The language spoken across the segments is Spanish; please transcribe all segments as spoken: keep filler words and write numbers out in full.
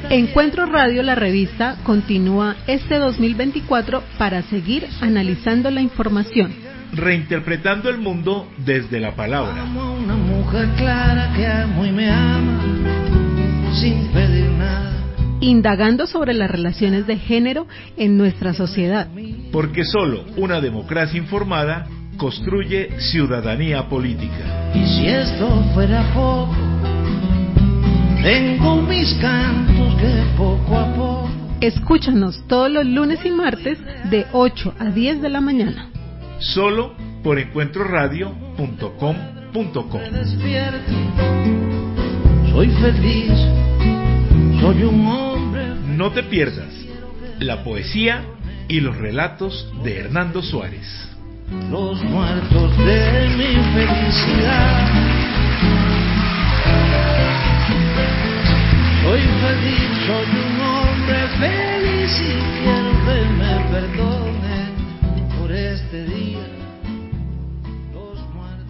Encuentro Radio, la revista, continúa este dos mil veinticuatro para seguir analizando la información, reinterpretando el mundo desde la palabra. Amo a una mujer clara que amo y me ama sin pedir nada. Indagando sobre las relaciones de género en nuestra sociedad. Porque solo una democracia informada construye ciudadanía política. Y si esto fuera poco, tengo mis cantos que poco a poco. Escúchanos todos los lunes y martes de ocho a diez de la mañana. Solo por encuentro radio punto com punto co. Despierto, soy feliz, soy un hombre. No te pierdas la poesía y los relatos de Hernando Suárez. Los muertos de mi felicidad. Soy feliz, soy un hombre feliz y quiero que me perdonen por este día. Los muertos.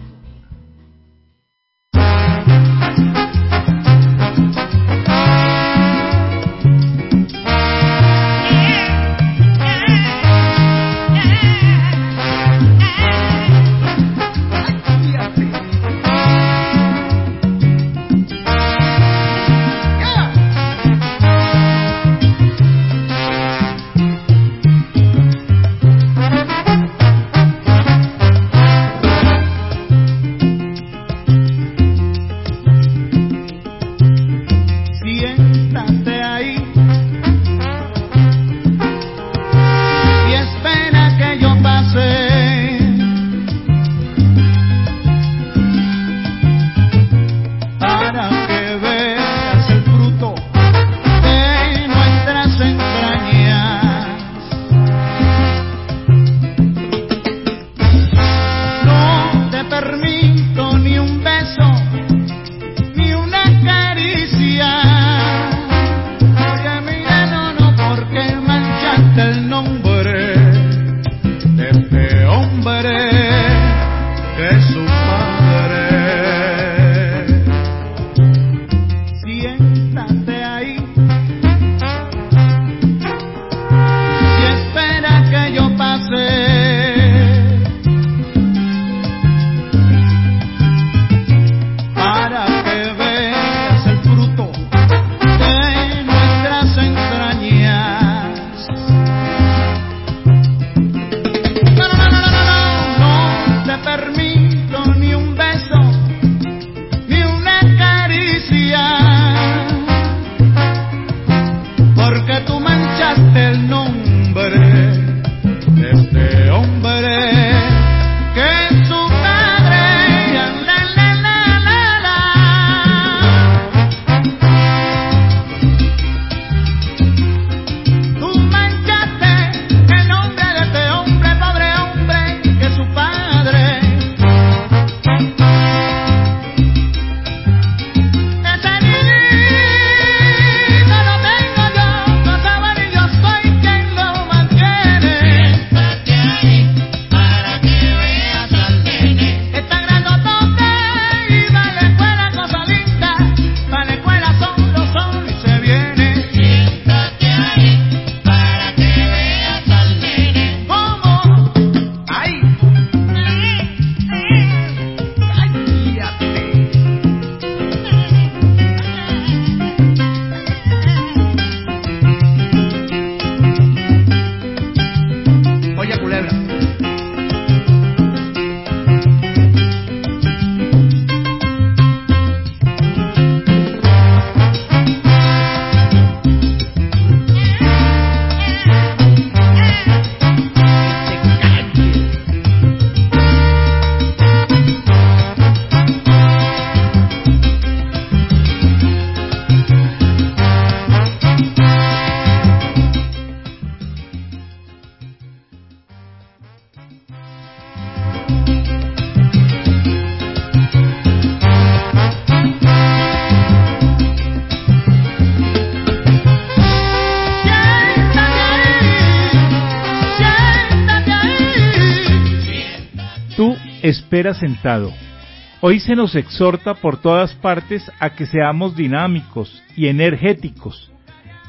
Espera sentado. Hoy se nos exhorta por todas partes a que seamos dinámicos y energéticos,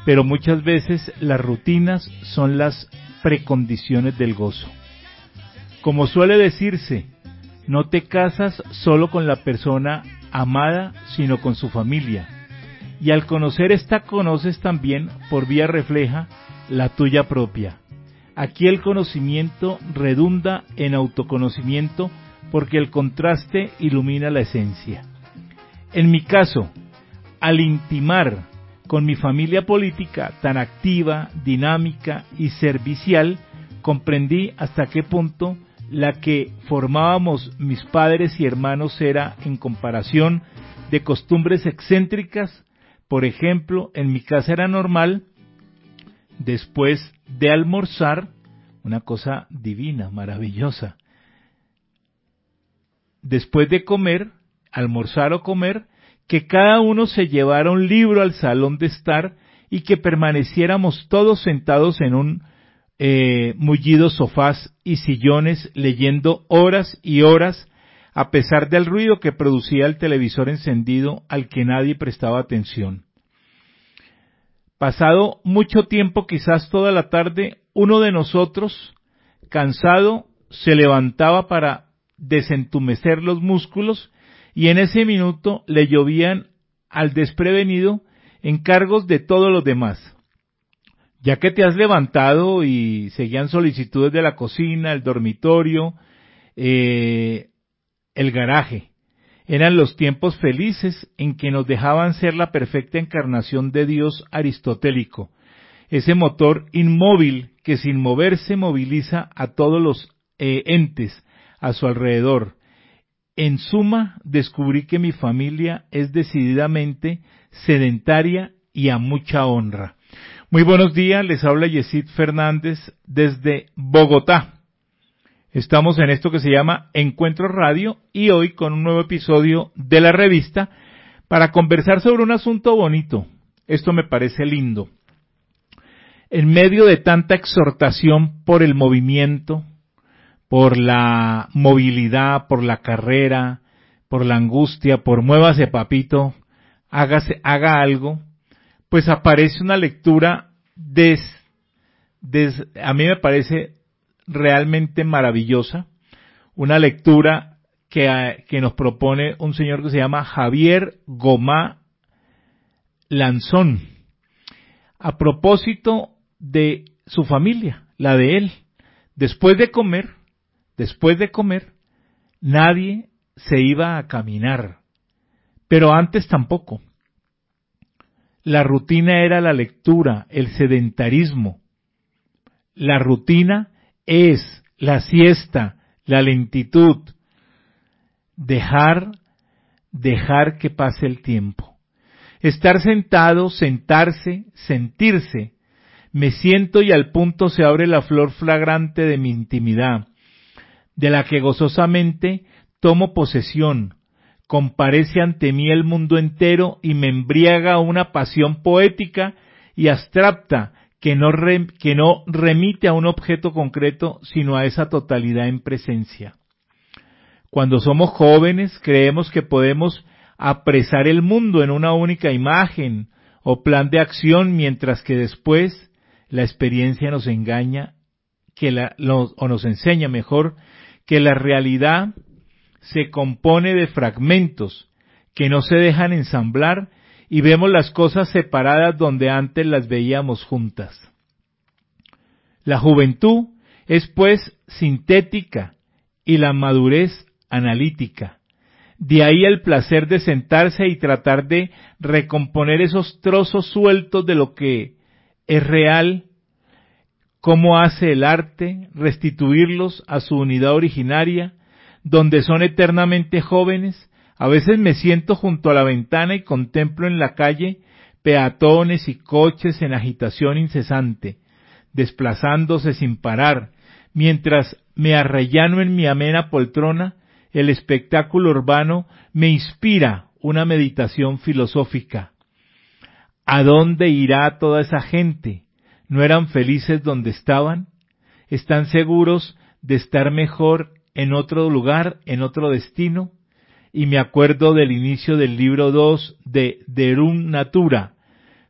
pero muchas veces las rutinas son las precondiciones del gozo. Como suele decirse, no te casas solo con la persona amada, sino con su familia. Y al conocer esta, conoces también, por vía refleja, la tuya propia. Aquí el conocimiento redunda en autoconocimiento porque el contraste ilumina la esencia. En mi caso, al intimar con mi familia política tan activa, dinámica y servicial, comprendí hasta qué punto la que formábamos mis padres y hermanos era, en comparación de costumbres excéntricas. Por ejemplo, en mi casa era normal, después de almorzar, una cosa divina, maravillosa, después de comer, almorzar o comer, que cada uno se llevara un libro al salón de estar y que permaneciéramos todos sentados en un eh, mullidos sofás y sillones leyendo horas y horas, a pesar del ruido que producía el televisor encendido al que nadie prestaba atención. Pasado mucho tiempo, quizás toda la tarde, uno de nosotros, cansado, se levantaba para desentumecer los músculos y en ese minuto le llovían al desprevenido encargos de todos los demás. Ya que te has levantado, y seguían solicitudes de la cocina, el dormitorio, eh, el garaje. Eran los tiempos felices en que nos dejaban ser la perfecta encarnación de Dios aristotélico, ese motor inmóvil que sin moverse moviliza a todos los eh, entes a su alrededor. En suma, descubrí que mi familia es decididamente sedentaria y a mucha honra. Muy buenos días, les habla Yesid Fernández desde Bogotá. Estamos en esto que se llama Encuentro Radio y hoy con un nuevo episodio de la revista para conversar sobre un asunto bonito. Esto me parece lindo. En medio de tanta exhortación por el movimiento, por la movilidad, por la carrera, por la angustia, por muévase papito, hágase, haga algo, pues aparece una lectura des, des, a mí me parece realmente maravillosa, una lectura que, que nos propone un señor que se llama Javier Gomá Lanzón, a propósito de su familia, la de él. Después de comer, después de comer, nadie se iba a caminar, pero antes tampoco. La rutina era la lectura, el sedentarismo. La rutina es la siesta, la lentitud, dejar, dejar que pase el tiempo. Estar sentado, sentarse, sentirse. Me siento y al punto se abre la flor flagrante de mi intimidad, de la que gozosamente tomo posesión. Comparece ante mí el mundo entero y me embriaga una pasión poética y abstracta que no, re, que no remite a un objeto concreto, sino a esa totalidad en presencia. Cuando somos jóvenes creemos que podemos apresar el mundo en una única imagen o plan de acción, mientras que después la experiencia nos engaña que la, lo, o nos enseña mejor que la realidad se compone de fragmentos que no se dejan ensamblar y vemos las cosas separadas donde antes las veíamos juntas. La juventud es pues sintética y la madurez analítica. De ahí el placer de sentarse y tratar de recomponer esos trozos sueltos de lo que es real, cómo hace el arte, restituirlos a su unidad originaria, donde son eternamente jóvenes. A veces me siento junto a la ventana y contemplo en la calle peatones y coches en agitación incesante, desplazándose sin parar, mientras me arrellano en mi amena poltrona. El espectáculo urbano me inspira una meditación filosófica. ¿A dónde irá toda esa gente? ¿No eran felices donde estaban? ¿Están seguros de estar mejor en otro lugar, en otro destino? Y me acuerdo del inicio del libro dos de Derum Natura,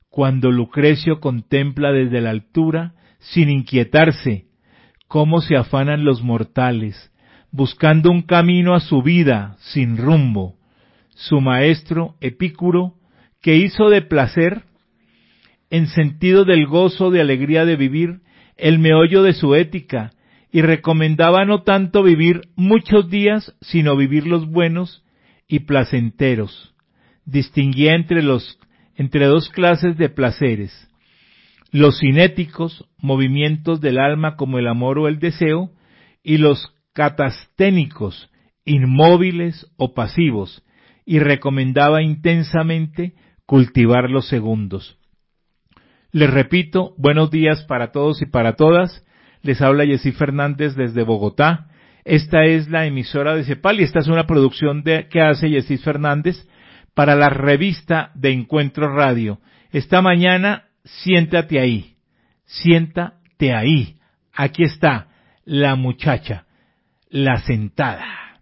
cuando Lucrecio contempla desde la altura, sin inquietarse, cómo se afanan los mortales, buscando un camino a su vida sin rumbo. Su maestro Epicuro, que hizo de placer, en sentido del gozo de alegría de vivir, el meollo de su ética, y recomendaba no tanto vivir muchos días, sino vivir los buenos y placenteros. Distinguía entre los, entre dos clases de placeres: los cinéticos, movimientos del alma como el amor o el deseo, y los catasténicos, inmóviles o pasivos, y recomendaba intensamente cultivar los segundos. Les repito, buenos días para todos y para todas. Les habla Jessy Fernández desde Bogotá. Esta es la emisora de CEPAL y esta es una producción de, que hace Jessy Fernández para la revista de Encuentro Radio. Esta mañana, siéntate ahí, siéntate ahí. Aquí está la muchacha, la sentada.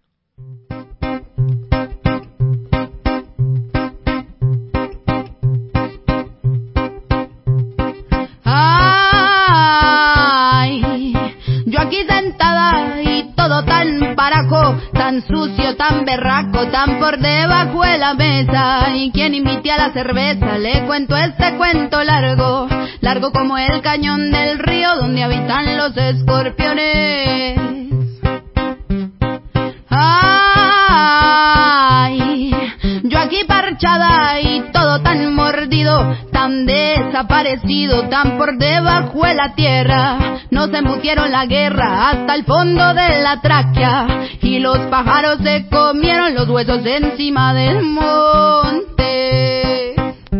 Tan sucio, tan berraco, tan por debajo de la mesa. Y quien invite a la cerveza, le cuento este cuento largo, largo como el cañón del río donde habitan los escorpiones. Ay, yo aquí parchada y todo tan mordido, tan desaparecido, tan por debajo de la tierra. Nos embutieron la guerra hasta el fondo de la tráquea, y los pájaros se comieron los huesos encima del monte.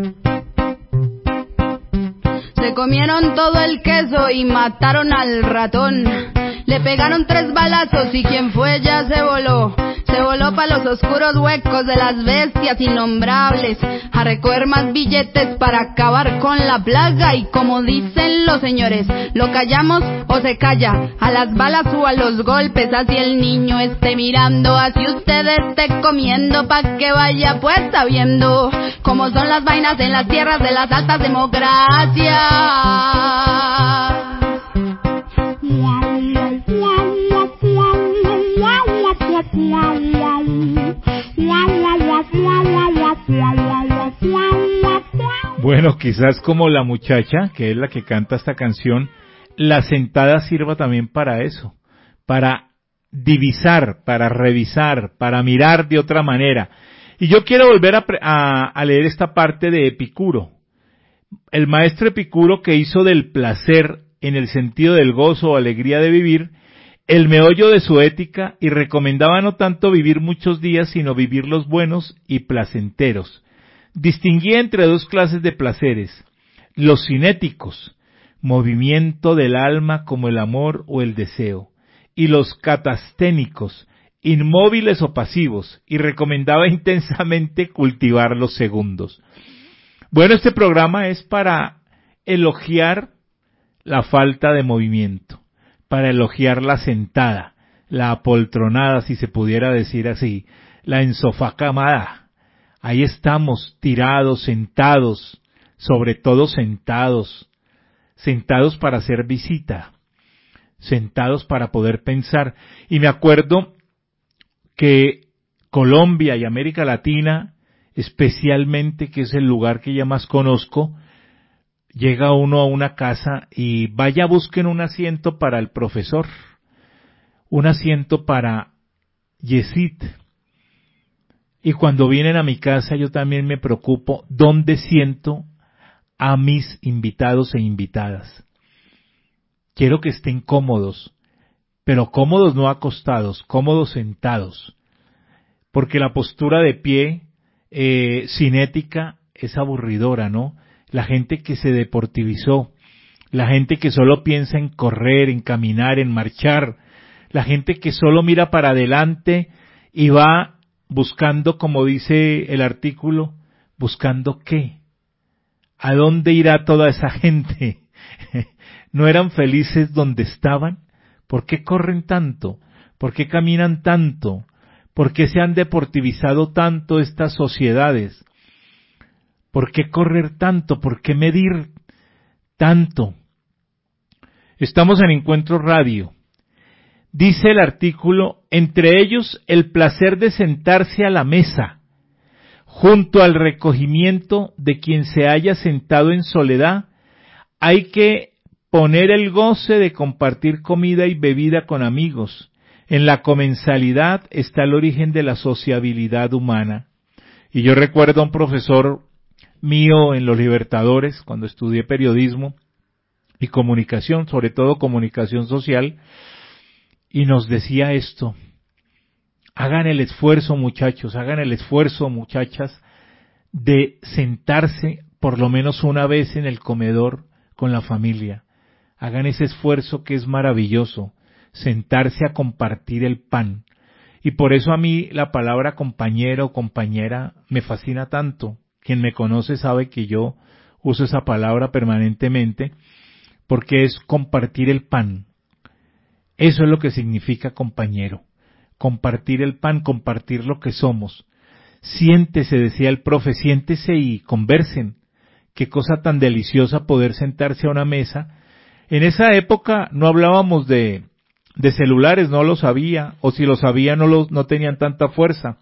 Se comieron todo el queso y mataron al ratón. Le pegaron tres balazos y quien fue ya se voló. Se voló pa' los oscuros huecos de las bestias innombrables, a recoger más billetes para acabar con la plaga. Y como dicen los señores, lo callamos o se calla, a las balas o a los golpes, así el niño esté mirando, así usted esté comiendo, pa' que vaya pues sabiendo cómo son las vainas en las tierras de las altas democracias. Bueno, quizás como la muchacha, que es la que canta esta canción, la sentada sirva también para eso, para divisar, para revisar, para mirar de otra manera. Y yo quiero volver a, a, a leer esta parte de Epicuro. El maestro Epicuro, que hizo del placer, en el sentido del gozo o alegría de vivir, el meollo de su ética, y recomendaba no tanto vivir muchos días, sino vivir los buenos y placenteros. Distinguía entre dos clases de placeres: los cinéticos, movimiento del alma como el amor o el deseo, y los catasténicos, inmóviles o pasivos, y recomendaba intensamente cultivar los segundos. Bueno, este programa es para elogiar la falta de movimiento, para elogiar la sentada, la apoltronada, si se pudiera decir así, la ensofacamada. Ahí estamos, tirados, sentados, sobre todo sentados, sentados para hacer visita, sentados para poder pensar. Y me acuerdo que Colombia y América Latina, especialmente, que es el lugar que ya más conozco, llega uno a una casa y vaya, busquen un asiento para el profesor, un asiento para Yesid. Y cuando vienen a mi casa yo también me preocupo dónde siento a mis invitados e invitadas. Quiero que estén cómodos, pero cómodos no acostados, cómodos sentados, porque la postura de pie eh, cinética es aburridora, ¿no? La gente que se deportivizó, la gente que solo piensa en correr, en caminar, en marchar, la gente que solo mira para adelante y va buscando, como dice el artículo, ¿buscando qué? ¿A dónde irá toda esa gente? ¿No eran felices donde estaban? ¿Por qué corren tanto? ¿Por qué caminan tanto? ¿Por qué se han deportivizado tanto estas sociedades? ¿Por qué correr tanto? ¿Por qué medir tanto? Estamos en Encuentro Radio. Dice el artículo, entre ellos el placer de sentarse a la mesa, junto al recogimiento de quien se haya sentado en soledad, hay que poner el goce de compartir comida y bebida con amigos. En la comensalidad está el origen de la sociabilidad humana. Y yo recuerdo a un profesor mío en Los Libertadores, cuando estudié periodismo y comunicación, sobre todo comunicación social, y nos decía esto: hagan el esfuerzo, muchachos, hagan el esfuerzo, muchachas, de sentarse por lo menos una vez en el comedor con la familia. Hagan ese esfuerzo que es maravilloso, sentarse a compartir el pan. Y por eso a mí la palabra compañero o compañera me fascina tanto. Quien me conoce sabe que yo uso esa palabra permanentemente, porque es compartir el pan. Eso es lo que significa compañero. Compartir el pan, compartir lo que somos. Siéntese, decía el profe, siéntese y conversen. Qué cosa tan deliciosa poder sentarse a una mesa. En esa época no hablábamos de, de celulares, no los había, o si los había no, los, no tenían tanta fuerza.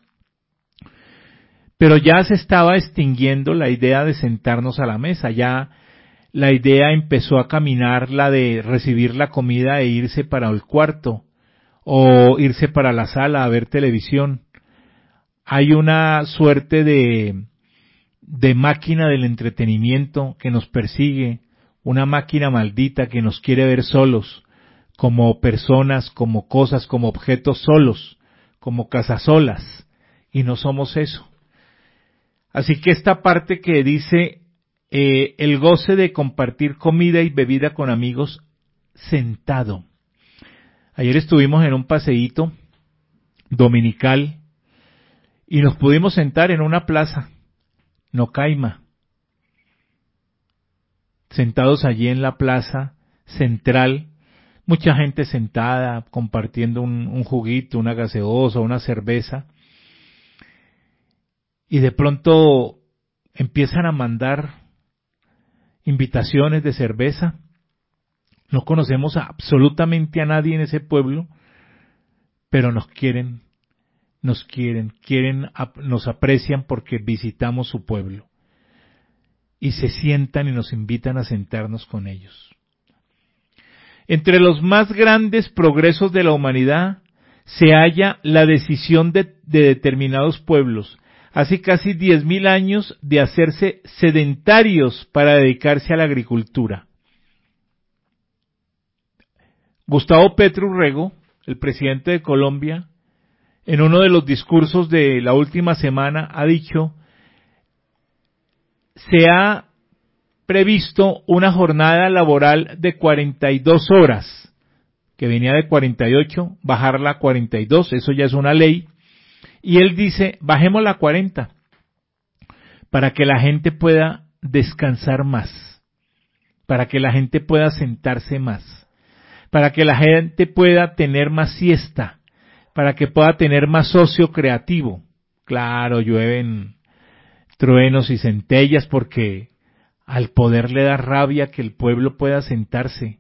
Pero ya se estaba extinguiendo la idea de sentarnos a la mesa, ya la idea empezó a caminar, la de recibir la comida e irse para el cuarto, o irse para la sala a ver televisión. Hay una suerte de, de máquina del entretenimiento que nos persigue, una máquina maldita que nos quiere ver solos, como personas, como cosas, como objetos solos, como casasolas, y no somos eso. Así que esta parte que dice eh, el goce de compartir comida y bebida con amigos sentado. Ayer estuvimos en un paseíto dominical y nos pudimos sentar en una plaza, Nocaima, sentados allí en la plaza central, mucha gente sentada, compartiendo un, un juguito, una gaseosa, una cerveza, y de pronto empiezan a mandar invitaciones de cerveza. No conocemos a absolutamente a nadie en ese pueblo, pero nos quieren, nos quieren, quieren, nos aprecian porque visitamos su pueblo. Y se sientan y nos invitan a sentarnos con ellos. Entre los más grandes progresos de la humanidad se halla la decisión de, de determinados pueblos, hace casi diez mil años, de hacerse sedentarios para dedicarse a la agricultura. Gustavo Petro Urrego, el presidente de Colombia, en uno de los discursos de la última semana ha dicho: se ha previsto una jornada laboral de cuarenta y dos horas, que venía de cuarenta y ocho, bajarla a cuarenta y dos, eso ya es una ley, y él dice, bajémosla a cuarenta, para que la gente pueda descansar más, para que la gente pueda sentarse más, para que la gente pueda tener más siesta, para que pueda tener más ocio creativo. Claro, llueven truenos y centellas porque al poder le da rabia que el pueblo pueda sentarse,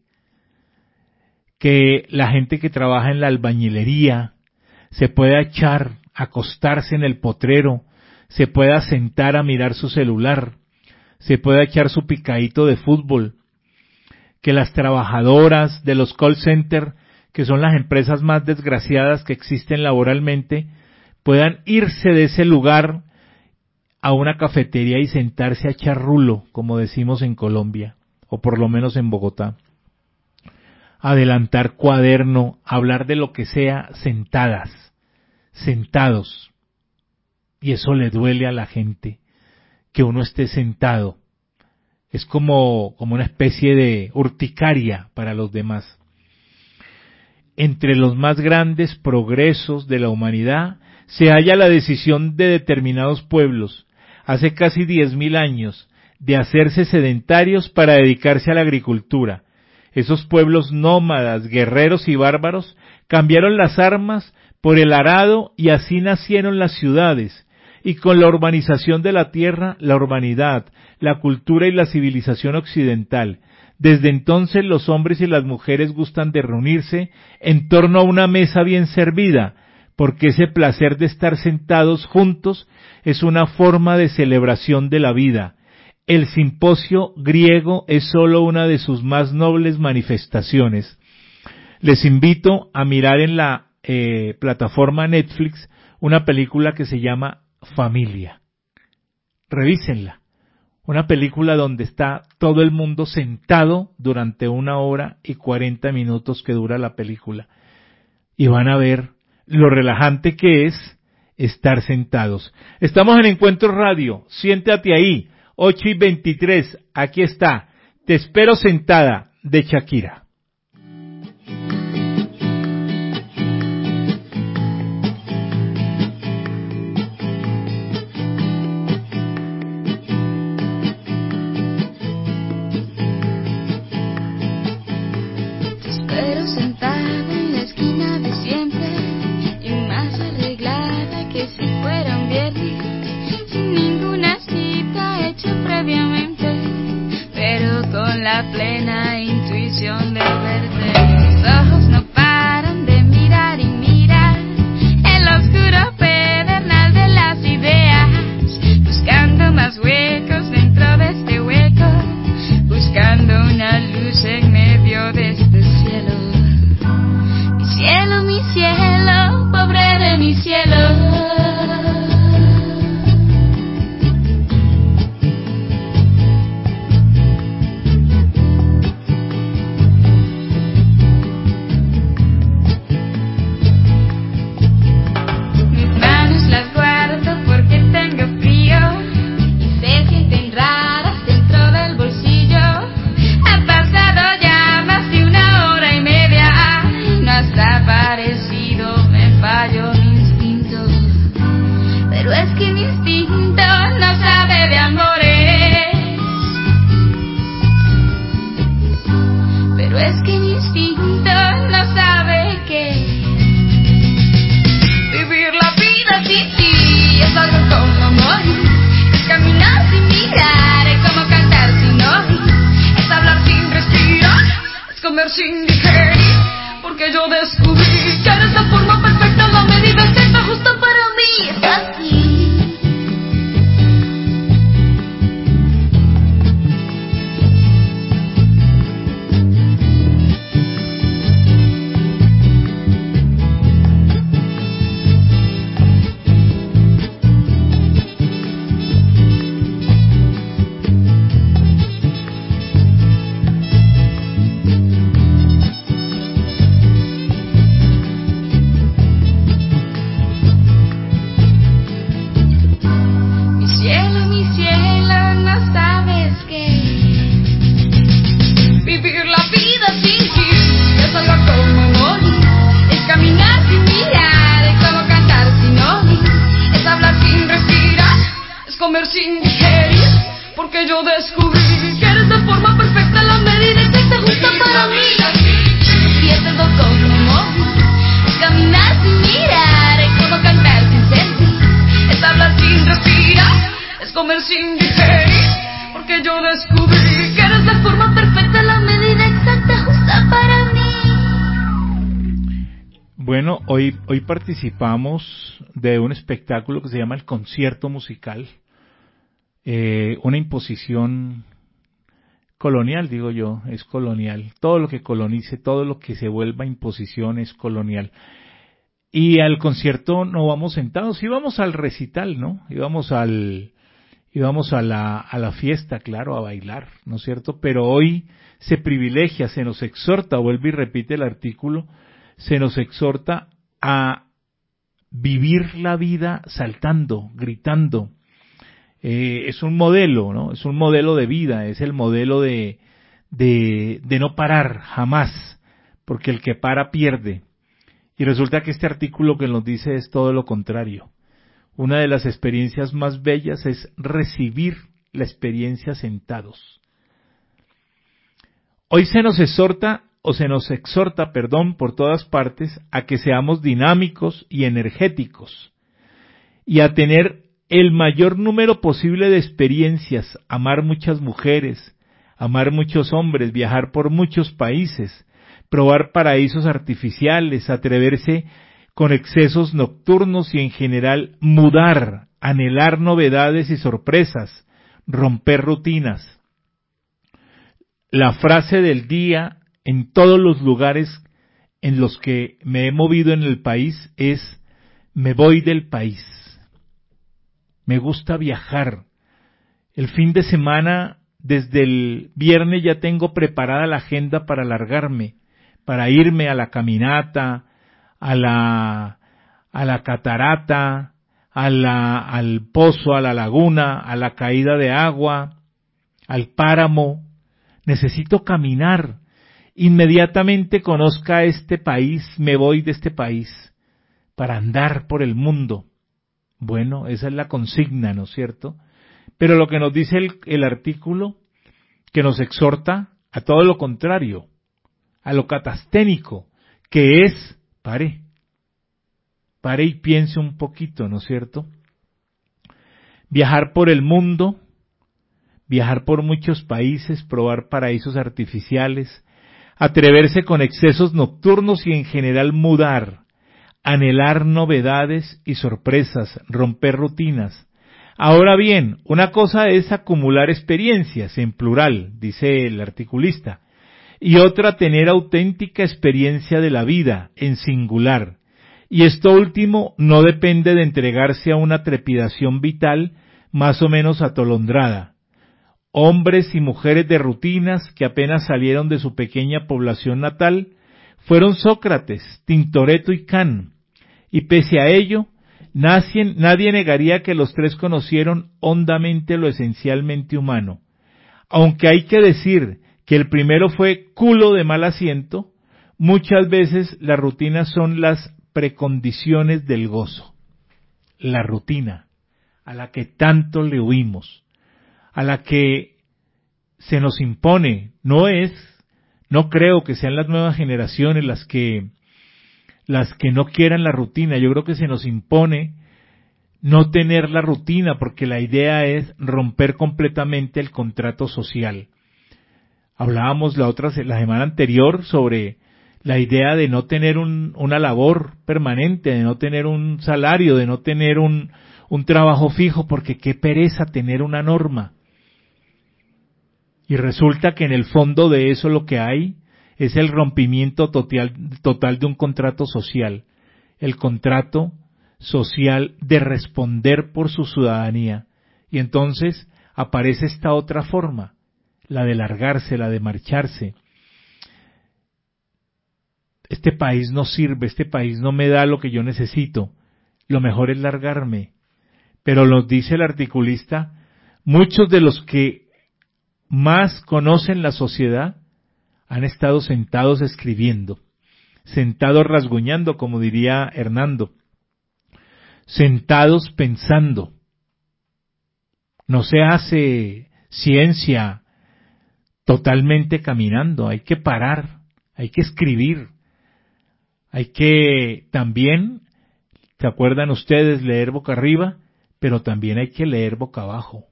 que la gente que trabaja en la albañilería se pueda echar, acostarse en el potrero, se pueda sentar a mirar su celular, se pueda echar su picadito de fútbol, que las trabajadoras de los call center, que son las empresas más desgraciadas que existen laboralmente, puedan irse de ese lugar a una cafetería y sentarse a echar rulo, como decimos en Colombia, o por lo menos en Bogotá. Adelantar cuaderno, hablar de lo que sea, sentadas, sentados. Y eso le duele a la gente, que uno esté sentado. Es como, como una especie de urticaria para los demás. Entre los más grandes progresos de la humanidad se halla la decisión de determinados pueblos, hace casi diez mil años, de hacerse sedentarios para dedicarse a la agricultura. Esos pueblos nómadas, guerreros y bárbaros cambiaron las armas por el arado y así nacieron las ciudades, y con la urbanización de la tierra, la urbanidad, la cultura y la civilización occidental. Desde entonces los hombres y las mujeres gustan de reunirse en torno a una mesa bien servida, porque ese placer de estar sentados juntos es una forma de celebración de la vida. El simposio griego es solo una de sus más nobles manifestaciones. Les invito a mirar en la eh, plataforma Netflix una película que se llama Familia. Revísenla. Una película donde está todo el mundo sentado durante una hora y cuarenta minutos que dura la película. Y van a ver lo relajante que es estar sentados. Estamos en Encuentro Radio. Siéntate ahí. ocho y veintitrés. Aquí está. Te espero sentada, de Shakira. La plena intuición de verte, mis ojos no paran de mirar y mirar el oscuro pedernal de las ideas, buscando más huecos dentro de este hueco, buscando una luz en medio de este cielo. Mi cielo, mi cielo, pobre de mi cielo. Sin digerir, porque yo descubrí que eres la forma perfecta, la medida exacta, justa para mí. Es así. Sin digerir, porque yo descubrí que eres de forma perfecta, la medida exacta, justa para mí. Y es algo como es caminar sin mirar, es como cantar sin sentir, es hablar sin respirar, es comer sin digerir, porque yo descubrí que eres la forma perfecta, la medida exacta, justa para mí. Bueno, hoy, hoy participamos de un espectáculo que se llama el Concierto Musical. Eh, una imposición colonial, digo yo, es colonial. Todo lo que colonice, todo lo que se vuelva imposición es colonial. Y al concierto no vamos sentados, íbamos al recital, ¿no? Íbamos al, íbamos a la, a la fiesta, claro, a bailar, ¿no es cierto? Pero hoy se privilegia, se nos exhorta, vuelve y repite el artículo, se nos exhorta a vivir la vida saltando, gritando. Eh, es un modelo, ¿no? Es un modelo de vida, es el modelo de, de, de no parar jamás, porque el que para pierde. Y resulta que este artículo que nos dice es todo lo contrario. Una de las experiencias más bellas es recibir la experiencia sentados. Hoy se nos exhorta, o se nos exhorta, perdón, por todas partes, a que seamos dinámicos y energéticos, y a tener el mayor número posible de experiencias, amar muchas mujeres, amar muchos hombres, viajar por muchos países, probar paraísos artificiales, atreverse con excesos nocturnos y en general mudar, anhelar novedades y sorpresas, romper rutinas. La frase del día en todos los lugares en los que me he movido en el país es: me voy del país. Me gusta viajar. El fin de semana, desde el viernes ya tengo preparada la agenda para largarme, para irme a la caminata, a la, a la catarata, a la, al pozo, a la laguna, a la caída de agua, al páramo. Necesito caminar. Inmediatamente conozca este país, me voy de este país para andar por el mundo. Bueno, esa es la consigna, ¿no es cierto? Pero lo que nos dice el, el artículo, que nos exhorta a todo lo contrario, a lo catasténico, que es, pare, pare y piense un poquito, ¿no es cierto? Viajar por el mundo, viajar por muchos países, probar paraísos artificiales, atreverse con excesos nocturnos y en general mudar, anhelar novedades y sorpresas, romper rutinas. Ahora bien, una cosa es acumular experiencias, en plural, dice el articulista, y otra tener auténtica experiencia de la vida, en singular. Y esto último no depende de entregarse a una trepidación vital más o menos atolondrada. Hombres y mujeres de rutinas que apenas salieron de su pequeña población natal fueron Sócrates, Tintoretto y Kant, y pese a ello, nadie, nadie negaría que los tres conocieron hondamente lo esencialmente humano. Aunque hay que decir que el primero fue culo de mal asiento, muchas veces las rutinas son las precondiciones del gozo. La rutina, a la que tanto le huimos, a la que se nos impone, no es, no creo que sean las nuevas generaciones las que, las que no quieran la rutina, yo creo que se nos impone no tener la rutina porque la idea es romper completamente el contrato social. Hablábamos la otra, la semana anterior sobre la idea de no tener un, una labor permanente, de no tener un salario, de no tener un, un trabajo fijo, porque qué pereza tener una norma. Y resulta que en el fondo de eso lo que hay es el rompimiento total, total de un contrato social, el contrato social de responder por su ciudadanía. Y entonces aparece esta otra forma, la de largarse, la de marcharse. Este país no sirve, este país no me da lo que yo necesito, lo mejor es largarme. Pero nos dice el articulista, muchos de los que más conocen la sociedad han estado sentados escribiendo, sentados rasguñando, como diría Hernando, sentados pensando. No se hace ciencia totalmente caminando, hay que parar, hay que escribir, hay que también, ¿se acuerdan ustedes? Leer boca arriba, pero también hay que leer boca abajo.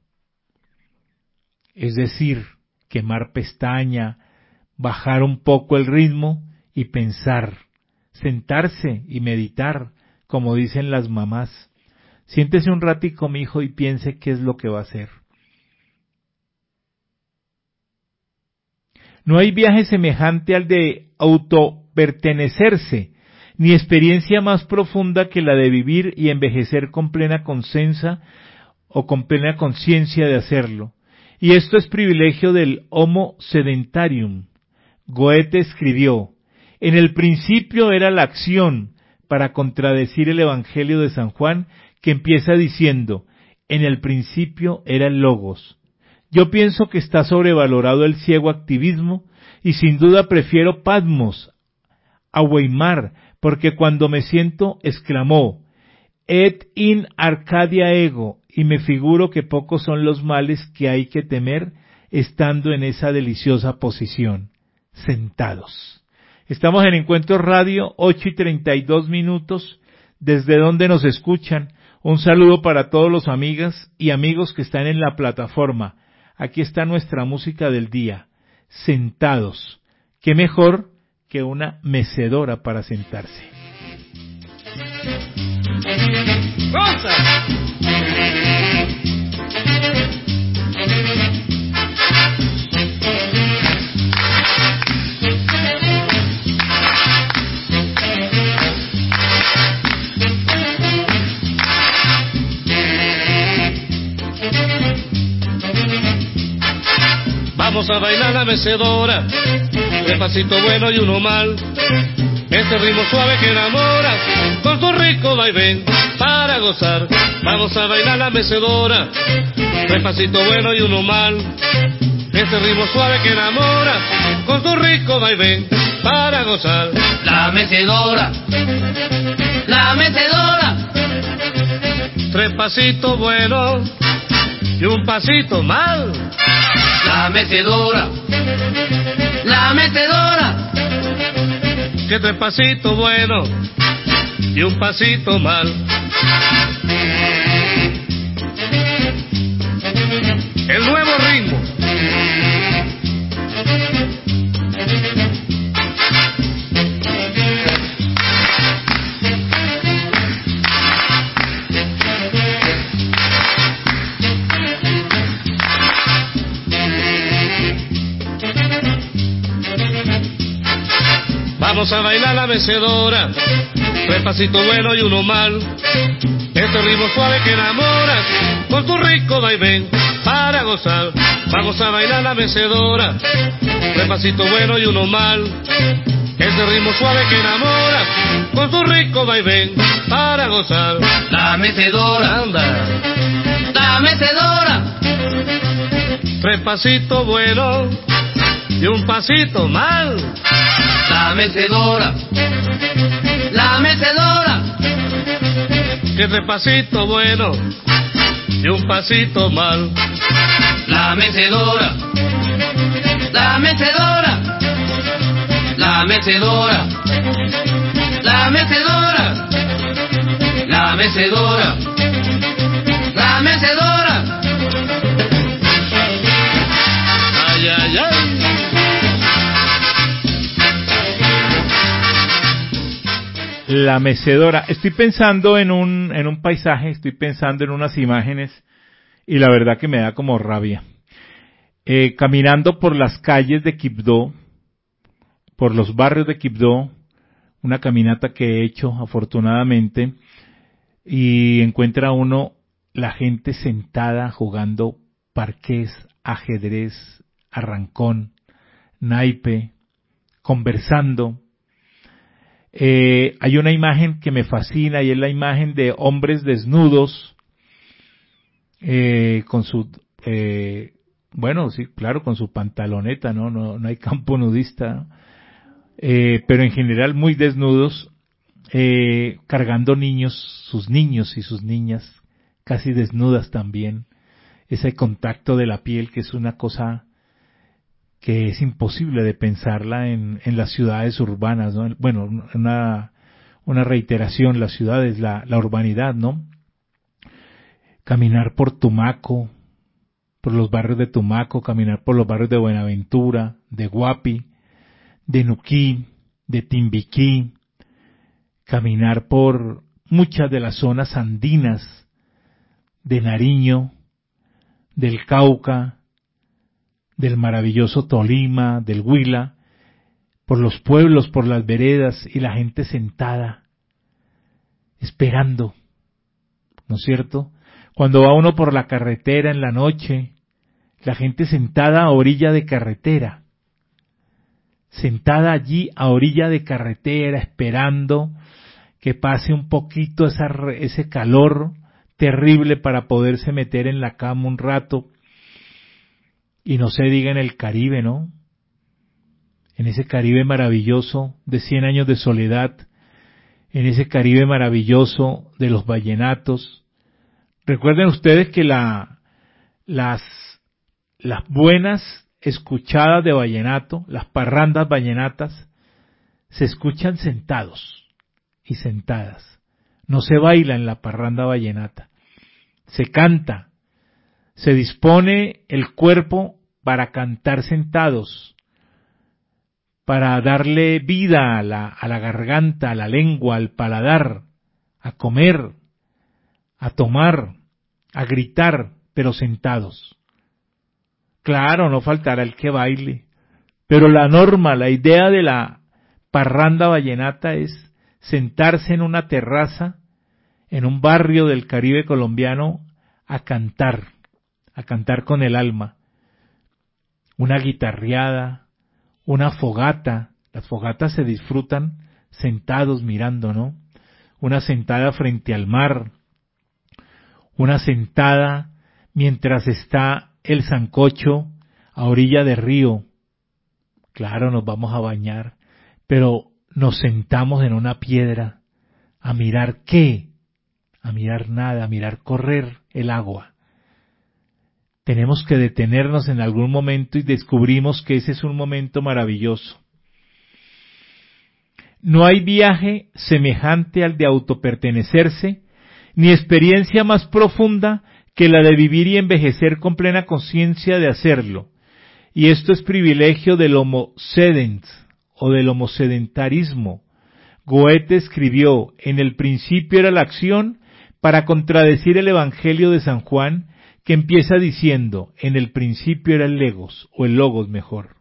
Es decir, quemar pestaña, bajar un poco el ritmo y pensar, sentarse y meditar, como dicen las mamás. Siéntese un ratico, mi hijo, y piense qué es lo que va a hacer. No hay viaje semejante al de autopertenecerse, ni experiencia más profunda que la de vivir y envejecer con plena conciencia o con plena conciencia de hacerlo. Y esto es privilegio del Homo sedentarium. Goethe escribió, en el principio era la acción, para contradecir el Evangelio de San Juan, que empieza diciendo, en el principio era el Logos. Yo pienso que está sobrevalorado el ciego activismo, y sin duda prefiero Patmos a Weimar, porque cuando me siento, exclamó, et in Arcadia ego, y me figuro que pocos son los males que hay que temer estando en esa deliciosa posición, sentados. Estamos en Encuentro Radio, ocho y treinta y dos minutos, desde donde nos escuchan, Un saludo para todos los amigas y amigos que están en la plataforma. Aquí está nuestra música del día. Sentados. ¿Qué mejor que una mecedora para sentarse? Vamos a bailar la mecedora, un pasito bueno y uno mal. Este ritmo suave que enamora, con su rico vaivén para gozar. Vamos a bailar la mecedora, un pasito bueno y uno mal. Este ritmo suave que enamora, con su rico vaivén para gozar. La mecedora, la mecedora. Tres pasitos buenos y un pasito mal. La mecedora, la mecedora. Que tres pasitos buenos y un pasito mal. El nuevo ritmo. Vamos a bailar la mecedora, tres pasitos buenos y uno mal. Este ritmo suave que enamora, con tu rico vaivén para gozar. Vamos a bailar la mecedora, tres pasitos buenos y uno mal. Este ritmo suave que enamora, con tu rico vaivén para gozar. La mecedora, anda, la mecedora. Tres pasitos buenos y un pasito mal. La mecedora, la mecedora. Que tres pasitos buenos y un pasito mal. La mecedora, la mecedora. La mecedora, la mecedora. La mecedora, la mecedora. Ay, ay, ay. La mecedora. Estoy pensando en un, en un paisaje, estoy pensando en unas imágenes y la verdad que me da como rabia. Eh, caminando por las calles de Quibdó, por los barrios de Quibdó, una caminata que he hecho afortunadamente, y encuentra uno la gente sentada jugando parqués, ajedrez, arrancón, naipe, conversando. Eh, hay una imagen que me fascina y es la imagen de hombres desnudos eh, con su, eh, bueno, sí, claro, con su pantaloneta, ¿no? No, no hay campo nudista, ¿no? eh, pero en general muy desnudos, eh, cargando niños, sus niños y sus niñas, casi desnudas también. Ese contacto de la piel que es una cosa que es imposible de pensarla en, en las ciudades urbanas, ¿no? Bueno, una, una reiteración, las ciudades, la, la urbanidad, ¿no? Caminar por Tumaco, por los barrios de Tumaco, caminar por los barrios de Buenaventura, de Guapi, de Nuquí, de Timbiquí, caminar por muchas de las zonas andinas de Nariño, del Cauca, del maravilloso Tolima, del Huila, por los pueblos, por las veredas y la gente sentada, esperando, ¿no es cierto? Cuando va uno por la carretera en la noche, la gente sentada a orilla de carretera, sentada allí a orilla de carretera, esperando que pase un poquito esa, ese calor terrible para poderse meter en la cama un rato. Y no se diga en el Caribe, ¿no? En ese Caribe maravilloso de Cien años de soledad, en ese Caribe maravilloso de los vallenatos. Recuerden ustedes que la, las, las buenas escuchadas de vallenato, las parrandas vallenatas, se escuchan sentados y sentadas. No se baila en la parranda vallenata, se canta, se dispone el cuerpo para cantar sentados, para darle vida a la, a la garganta, a la lengua, al paladar, a comer, a tomar, a gritar, pero sentados. Claro, no faltará el que baile, pero la norma, la idea de la parranda vallenata es sentarse en una terraza, en un barrio del Caribe colombiano, a cantar, a cantar con el alma. Una guitarreada, una fogata, las fogatas se disfrutan sentados mirando, ¿no? Una sentada frente al mar, una sentada mientras está el sancocho a orilla de río. Claro, nos vamos a bañar, pero nos sentamos en una piedra a mirar ¿qué? A mirar nada, a mirar correr el agua. Tenemos que detenernos en algún momento y descubrimos que ese es un momento maravilloso. No hay viaje semejante al de autopertenecerse, ni experiencia más profunda que la de vivir y envejecer con plena conciencia de hacerlo. Y esto es privilegio del homo sedens o del homosedentarismo. Goethe escribió, en el principio era la acción, para contradecir el Evangelio de San Juan, que empieza diciendo, en el principio era el logos, o el logos mejor.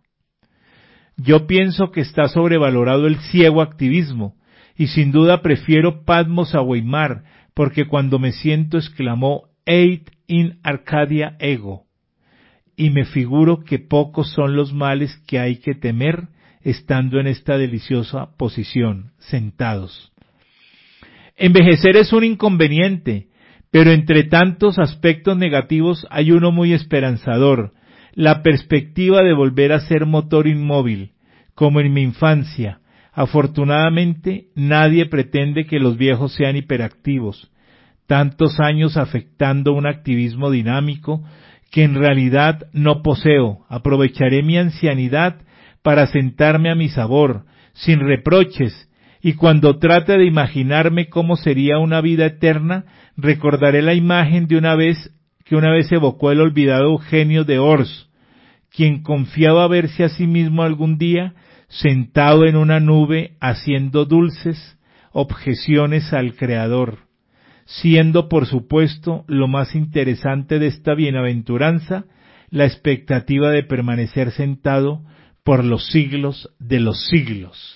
Yo pienso que está sobrevalorado el ciego activismo, y sin duda prefiero Patmos a Weimar, porque cuando me siento exclamó, Eit in Arcadia ego, y me figuro que pocos son los males que hay que temer estando en esta deliciosa posición, sentados. Envejecer es un inconveniente, pero entre tantos aspectos negativos hay uno muy esperanzador, la perspectiva de volver a ser motor inmóvil, como en mi infancia. Afortunadamente, nadie pretende que los viejos sean hiperactivos, tantos años afectando un activismo dinámico que en realidad no poseo. Aprovecharé mi ancianidad para sentarme a mi sabor, sin reproches, y cuando trate de imaginarme cómo sería una vida eterna, recordaré la imagen de una vez que una vez evocó el olvidado Eugenio de Ors, quien confiaba verse a sí mismo algún día sentado en una nube haciendo dulces objeciones al Creador, siendo por supuesto lo más interesante de esta bienaventuranza la expectativa de permanecer sentado por los siglos de los siglos.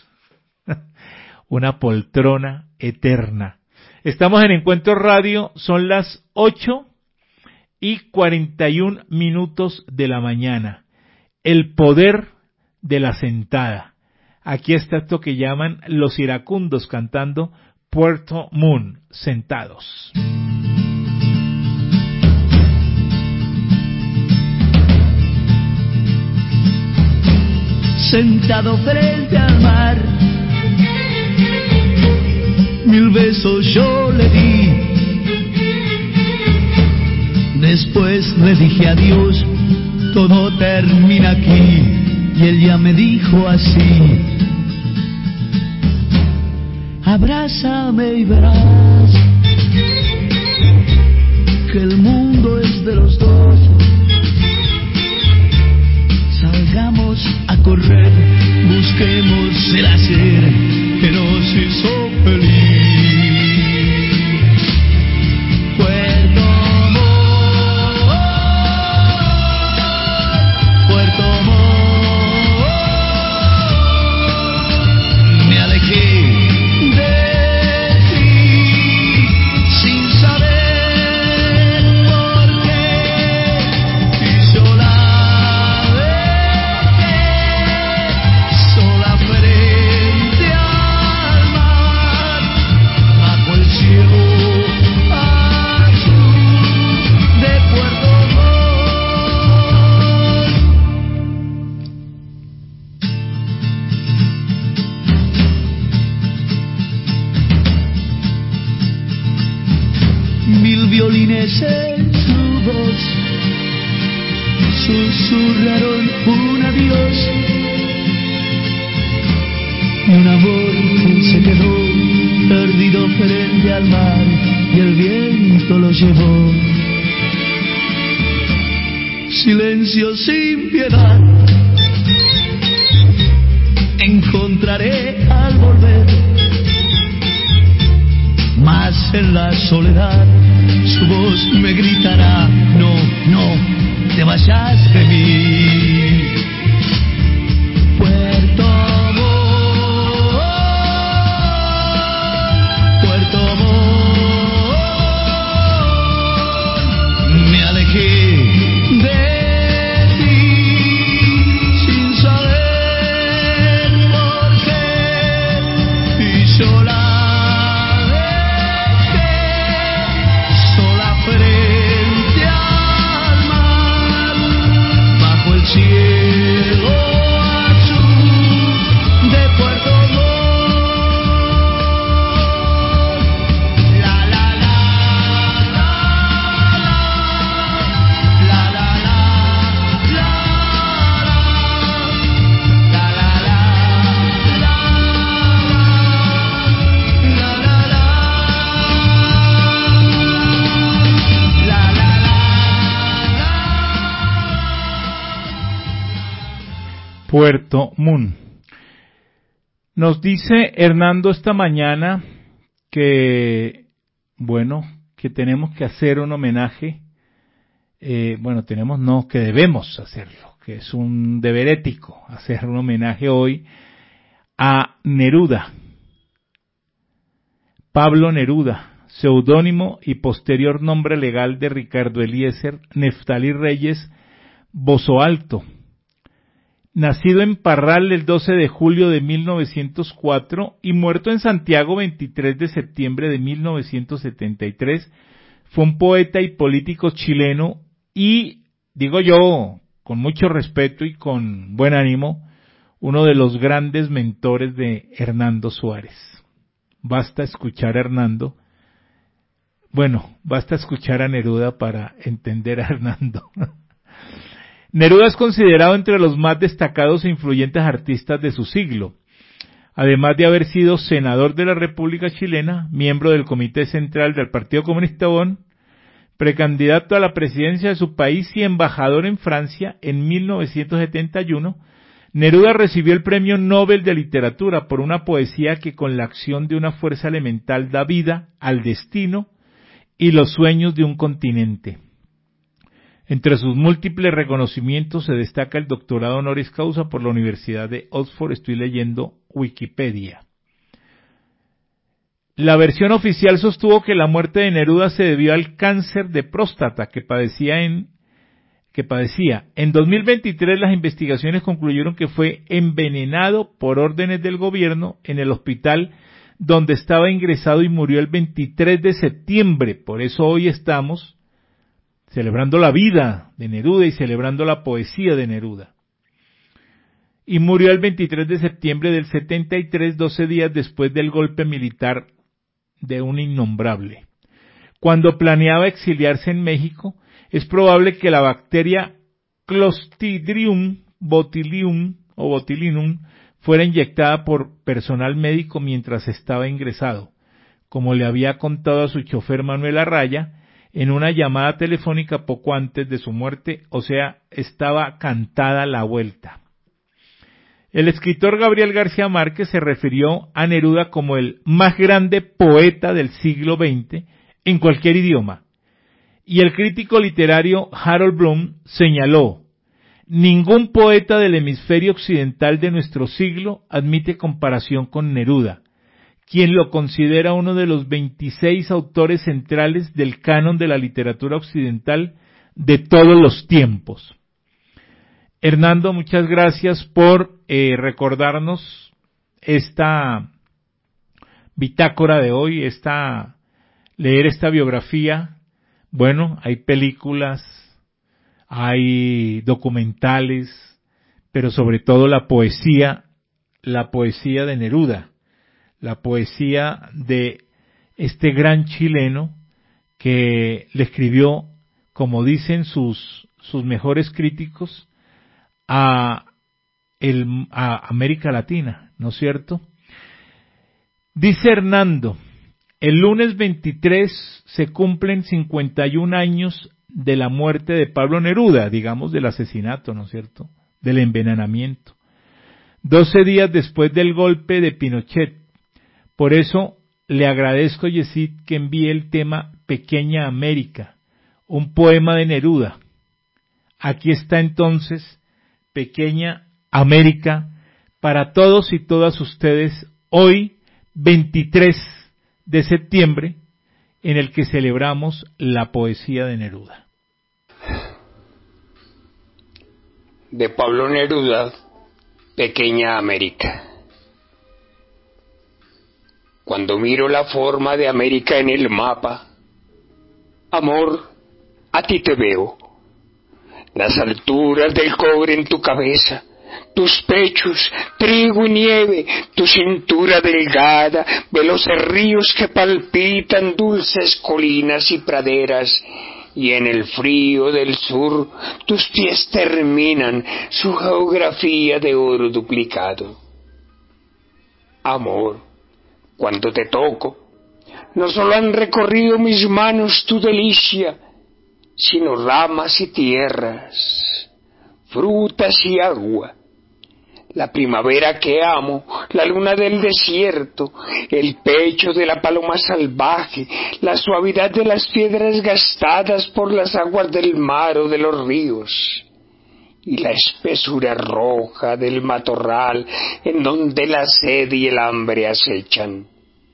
Una poltrona eterna. Estamos en Encuentro Radio, son las ocho y cuarenta y un minutos de la mañana. El poder de la sentada. Aquí está esto que llaman los iracundos cantando Puerto Moon, sentados. Sentado frente al mar, mil besos yo le di, después le dije adiós, todo termina aquí, y él ya me dijo así, abrázame y verás que el mundo es de los dos, salgamos a correr, busquemos el hacer que nos hizo feliz. Puerto Montt, Puerto Montt, me alejé de ti sin saber por qué, y sola dejé, sola frente al mar, bajo el cielo azul de Puerto Montt. Mil violines en su voz susurraron un adiós, y un amor se quedó perdido frente al mar y el viento lo llevó. Silencio sin piedad encontraré al volver, mas en la soledad su voz me gritará: no, no te vayas de mí. Puerto Montt, Puerto Montt, me alejé de ti sin saber por qué, y sola dejé, sola frente al mar, bajo el cielo azul de Puerto Montt. La la la la la la la la la la la Puerto Montt. Nos dice Hernando esta mañana que, bueno, que tenemos que hacer un homenaje, eh, bueno, tenemos no, que debemos hacerlo, que es un deber ético, hacer un homenaje hoy a Neruda, Pablo Neruda, seudónimo y posterior nombre legal de Ricardo Eliezer Neftalí Reyes Bozoalto, nacido en Parral el doce de julio de mil novecientos cuatro y muerto en Santiago veintitrés de septiembre de mil novecientos setenta y tres, fue un poeta y político chileno y, digo yo, con mucho respeto y con buen ánimo, uno de los grandes mentores de Hernando Suárez. Basta escuchar a Hernando, bueno, basta escuchar a Neruda para entender a Hernando. Neruda es considerado entre los más destacados e influyentes artistas de su siglo, además de haber sido senador de la República Chilena, miembro del Comité Central del Partido Comunista Bonn, precandidato a la presidencia de su país y embajador en Francia en mil novecientos setenta y uno, Neruda recibió el Premio Nobel de Literatura por una poesía que con la acción de una fuerza elemental da vida al destino y los sueños de un continente. Entre sus múltiples reconocimientos se destaca el doctorado honoris causa por la Universidad de Oxford. Estoy leyendo Wikipedia. La versión oficial sostuvo que la muerte de Neruda se debió al cáncer de próstata que padecía en que padecía. En dos mil veintitrés las investigaciones concluyeron que fue envenenado por órdenes del gobierno en el hospital donde estaba ingresado y murió el veintitrés de septiembre. Por eso hoy estamos celebrando la vida de Neruda y celebrando la poesía de Neruda. Y murió el veintitrés de septiembre del setenta y tres, doce días después del golpe militar de un innombrable. Cuando planeaba exiliarse en México, es probable que la bacteria Clostridium botulinum o botulinum fuera inyectada por personal médico mientras estaba ingresado, como le había contado a su chofer Manuel Arraya, en una llamada telefónica poco antes de su muerte, o sea, estaba cantada la vuelta. El escritor Gabriel García Márquez se refirió a Neruda como el más grande poeta del siglo veinte en cualquier idioma, y el crítico literario Harold Bloom señaló: ningún poeta del hemisferio occidental de nuestro siglo admite comparación con Neruda, quien lo considera uno de los veintiséis autores centrales del canon de la literatura occidental de todos los tiempos. Hernando, muchas gracias por eh, recordarnos esta bitácora de hoy, esta, leer esta biografía. Bueno, hay películas, hay documentales, pero sobre todo la poesía, la poesía de Neruda. La poesía de este gran chileno que le escribió, como dicen sus, sus mejores críticos, a, el, a América Latina, ¿no es cierto? Dice Hernando, el lunes veintitrés se cumplen cincuenta y un años de la muerte de Pablo Neruda, digamos del asesinato, ¿no es cierto?, del envenenamiento. doce días después del golpe de Pinochet. Por eso le agradezco, Yesid, que envíe el tema Pequeña América, un poema de Neruda. Aquí está entonces Pequeña América para todos y todas ustedes hoy, veintitrés de septiembre, en el que celebramos la poesía de Neruda. De Pablo Neruda, Pequeña América. Cuando miro la forma de América en el mapa, amor, a ti te veo. Las alturas del cobre en tu cabeza, tus pechos, trigo y nieve, tu cintura delgada, veloces ríos que palpitan, dulces colinas y praderas, y en el frío del sur tus pies terminan su geografía de oro duplicado. Amor, cuando te toco, no solo han recorrido mis manos tu delicia, sino ramas y tierras, frutas y agua, la primavera que amo, la luna del desierto, el pecho de la paloma salvaje, la suavidad de las piedras gastadas por las aguas del mar o de los ríos, y la espesura roja del matorral en donde la sed y el hambre acechan.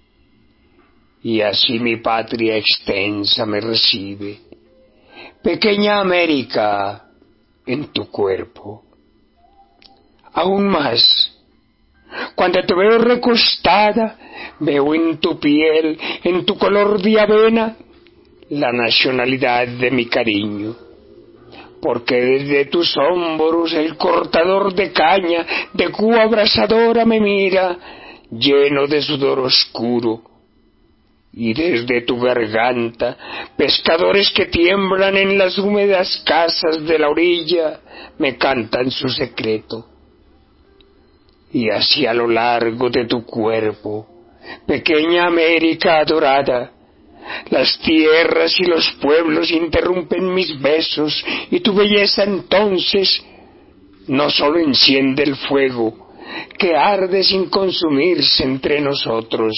Y así mi patria extensa me recibe, pequeña América, en tu cuerpo. Aún más, cuando te veo recostada, veo en tu piel, en tu color de avena, la nacionalidad de mi cariño, porque desde tus hombros el cortador de caña de Cuba abrasadora me mira, lleno de sudor oscuro, y desde tu garganta pescadores que tiemblan en las húmedas casas de la orilla me cantan su secreto. Y así a lo largo de tu cuerpo, pequeña América adorada, las tierras y los pueblos interrumpen mis besos, y tu belleza entonces no solo enciende el fuego que arde sin consumirse entre nosotros,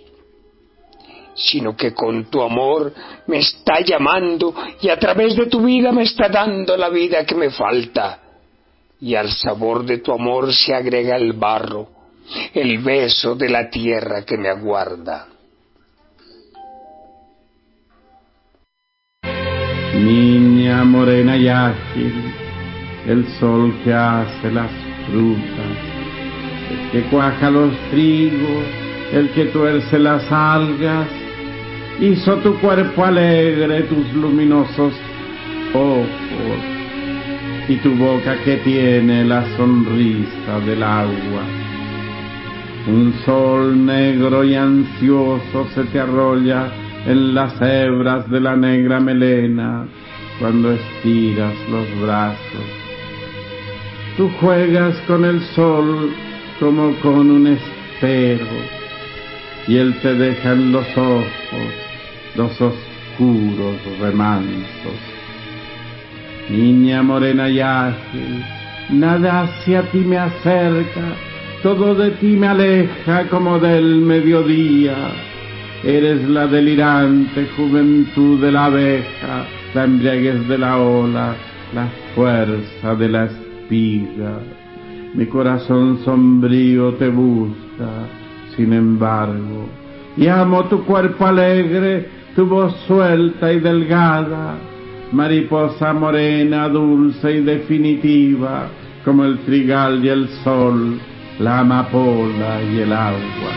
sino que con tu amor me está llamando y a través de tu vida me está dando la vida que me falta. Y al sabor de tu amor se agrega el barro, el beso de la tierra que me aguarda. Niña morena y ágil, el sol que hace las frutas, el que cuaja los trigos, el que tuerce las algas, hizo tu cuerpo alegre, tus luminosos ojos, y tu boca que tiene la sonrisa del agua. Un sol negro y ansioso se te arrolla en las hebras de la negra melena cuando estiras los brazos. Tú juegas con el sol como con un espejo, y él te deja en los ojos los oscuros remansos. Niña morena y ágil, nada hacia ti me acerca, todo de ti me aleja como del mediodía. Eres la delirante juventud de la abeja, la embriaguez de la ola, la fuerza de la espiga. Mi corazón sombrío te busca, sin embargo, y amo tu cuerpo alegre, tu voz suelta y delgada, mariposa morena, dulce y definitiva, como el trigal y el sol, la amapola y el agua.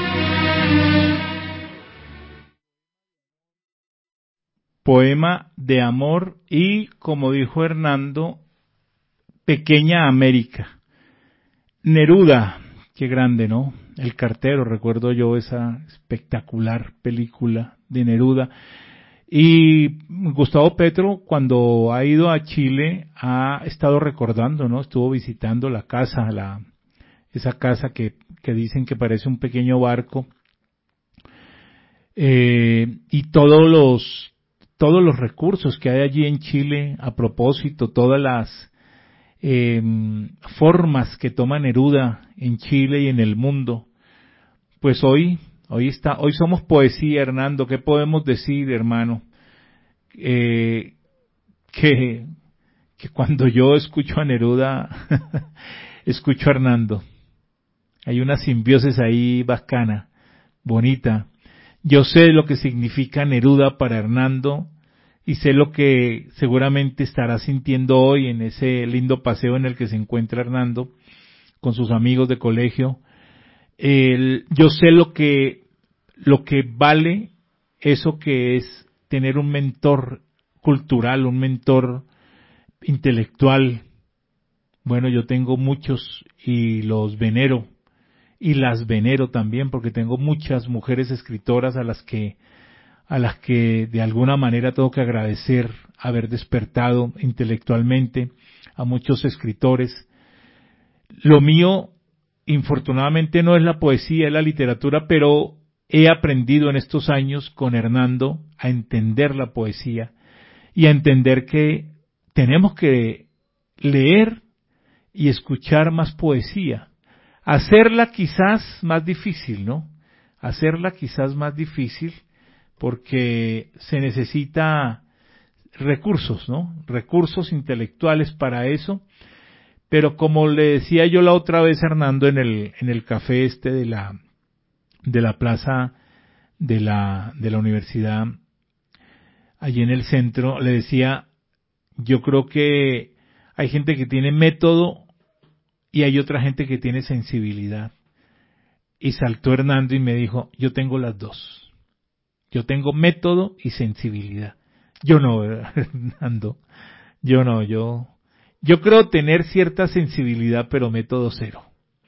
Poema de amor y, como dijo Hernando, Pequeña América. Neruda, qué grande, ¿no? El cartero, recuerdo yo esa espectacular película de Neruda. Y Gustavo Petro, cuando ha ido a Chile, ha estado recordando, ¿no? Estuvo visitando la casa, la esa casa que, que dicen que parece un pequeño barco, eh, y todos los, todos los recursos que hay allí en Chile a propósito, todas las eh, formas que toma Neruda en Chile y en el mundo. Pues hoy, hoy está, hoy somos poesía, Hernando. ¿Qué podemos decir, hermano? Eh, que, que cuando yo escucho a Neruda, escucho a Hernando. Hay una simbiosis ahí bacana, bonita. Yo sé lo que significa Neruda para Hernando y sé lo que seguramente estará sintiendo hoy en ese lindo paseo en el que se encuentra Hernando con sus amigos de colegio. El, yo sé lo que, lo que vale eso que es tener un mentor cultural, un mentor intelectual. Bueno, yo tengo muchos y los venero y las venero también porque tengo muchas mujeres escritoras a las que a las que de alguna manera tengo que agradecer haber despertado intelectualmente, a muchos escritores. Lo mío, infortunadamente, no es la poesía, es la literatura, pero he aprendido en estos años con Hernando a entender la poesía y a entender que tenemos que leer y escuchar más poesía. Hacerla quizás más difícil, ¿no? Hacerla quizás más difícil porque se necesita recursos, ¿no? Recursos intelectuales para eso. Pero como le decía yo la otra vez a Hernando en el, en el café este de la, de la plaza de la, de la universidad, allí en el centro, le decía, yo creo que hay gente que tiene método y hay otra gente que tiene sensibilidad. Y saltó Hernando y me dijo, yo tengo las dos. Yo tengo método y sensibilidad. Yo no, Hernando, yo no, yo, yo creo tener cierta sensibilidad, pero método cero.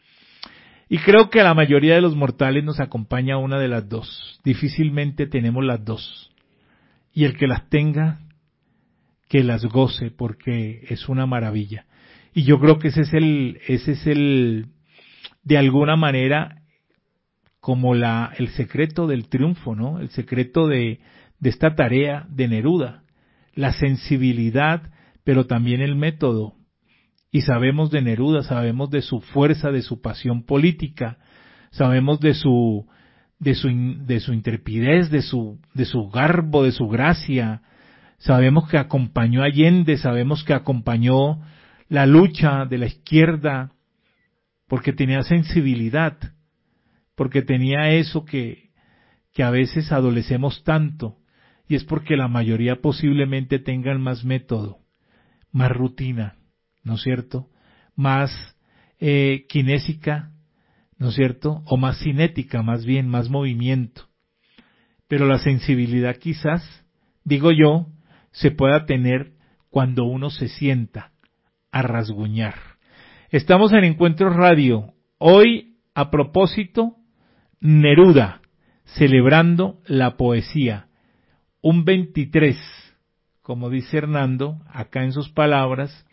Y creo que a la mayoría de los mortales nos acompaña una de las dos. Difícilmente tenemos las dos. Y el que las tenga, que las goce, porque es una maravilla. Y yo creo que ese es el, ese es el, de alguna manera, como la, el secreto del triunfo, ¿no? El secreto de, de esta tarea de Neruda. La sensibilidad, pero también el método. Y sabemos de Neruda, sabemos de su fuerza, de su pasión política, sabemos de su, de su, de su intrepidez, de su, de su garbo, de su gracia. Sabemos que acompañó a Allende, sabemos que acompañó la lucha de la izquierda, porque tenía sensibilidad, porque tenía eso que, que a veces adolecemos tanto, y es porque la mayoría posiblemente tengan más método, más rutina, ¿no es cierto? Más eh, kinésica, ¿no es cierto? O más cinética, más bien, más movimiento. Pero la sensibilidad quizás, digo yo, se pueda tener cuando uno se sienta a rasguñar. Estamos en Encuentros Radio. Hoy, a propósito, Neruda, celebrando la poesía. Un veintitrés, como dice Hernando, acá en sus palabras,